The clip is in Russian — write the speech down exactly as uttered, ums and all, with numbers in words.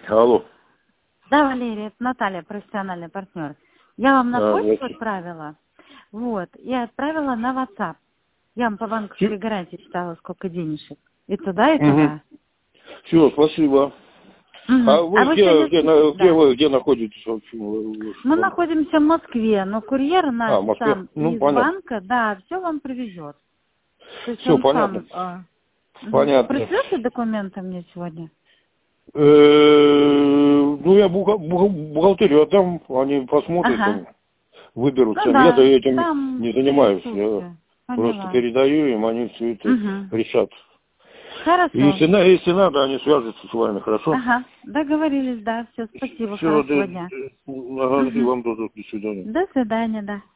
Алло. Да, Валерий, это Наталья, профессиональный партнер. Я вам на А, почту значит. отправила, вот, и отправила на WhatsApp. Я вам по банковской гарантии читала, сколько денежек. И туда, и Угу. туда. Все, спасибо. Угу. А вы, А вы где, сегодня... где, на- где, Да. вы, где находитесь вообще? Вы- вы- Мы вы- находимся в Москве, но курьер наш А, в Москве. сам Ну, из понятно. банка, да, все вам привезет. То есть Все он понятно. сам... А... Угу. Понятно. Пришлете документы мне сегодня? Э, Ну, я буха- буха- бухгалтерию отдам, они посмотрят, Ага. там, выберут Ну сами. Я-то да, этим там не четыре занимаюсь. Я штуки. просто Поняла. передаю им, они все это Угу. решат. Хорошо. Если, на- если надо, они свяжутся с вами, хорошо? Ага, договорились, да. Все, спасибо, Все, хорошего дня. ага, и Угу. вам тоже. До свидания. До свидания, да.